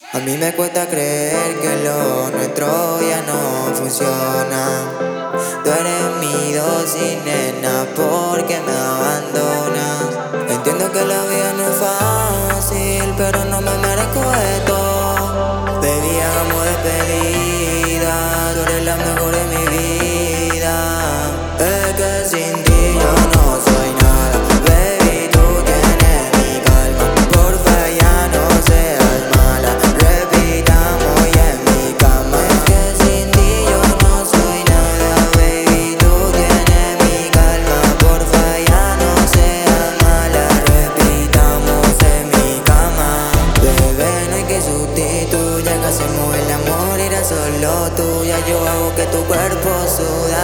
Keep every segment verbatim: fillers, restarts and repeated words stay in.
A mí me cuesta creer que lo nuestro ya no funciona. Tú eres mi dosis, nena, porque me abandonas. Entiendo que la vida no es fácil, pero no me merezco esto. Baby, hagamos despedida, tú eres la mejor de mi vida. Es que sin ti yo no soy nada. Baby, tú tienes mi calma, porfa ya no seas mala. Repitamos y en mi cama. Es que sin ti yo no soy nada. Baby, tú tienes mi calma, porfa ya no seas mala. Repitamos en mi cama. Bebé, no hay que sustituya, que hacemos el amor irá solo tuya. Yo hago que tu cuerpo suda.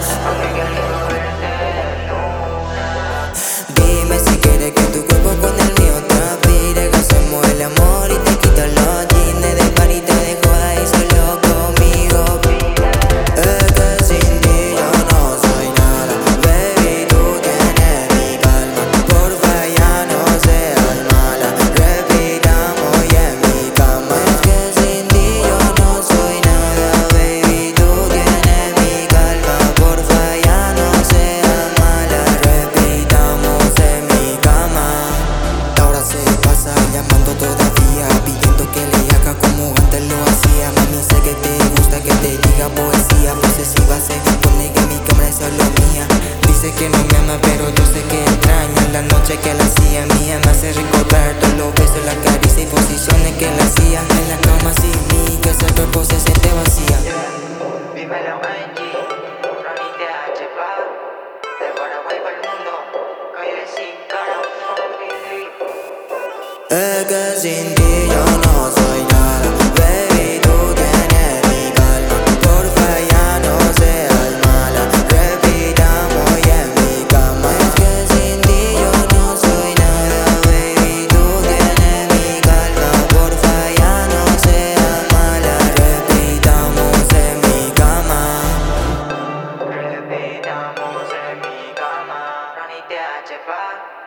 Dime si quieres que tu cuerpo con el mío transpire, que hacemos el amor y te quito los jeans de party, te dejo ahí solo conmigo. Es que sin ti yo no soy nada. Baby, tú tienes mi calma, porfa ya no seas mala. Repitamos y en mi cama. Es que sin ti yo no soy nada. Baby, tú tienes mi calma, porfa ya no seas mala. Repitamos en mi cama. Ahora se pasa llamando todavía, pidiendo que le haga como antes lo hacía. Mami, sé que te gusta que te diga poesía. Posesiva se supone que mi cámara es solo mía. Dice que no me ama, pero yo sé que extraña la noche que la hacía mía. Me hace recordar todos los besos, la caricia y posiciones que la hacía en la cama sin mí, que ese cuerpo se siente vacía. Dímelo, Angie, Ronnie T H, pa, de Paraguay para el mundo, calle sin cara, Es que sin ti yo no soy nada. Baby, tú tienes mi calma, porfa ya no seas mala. Repitamos y en mi cama. Es que sin ti yo no soy nada. Baby, tú tienes mi calma, porfa ya no seas mala. Repitamos en mi cama. repitamos en mi cama, Ronnie T H, pa.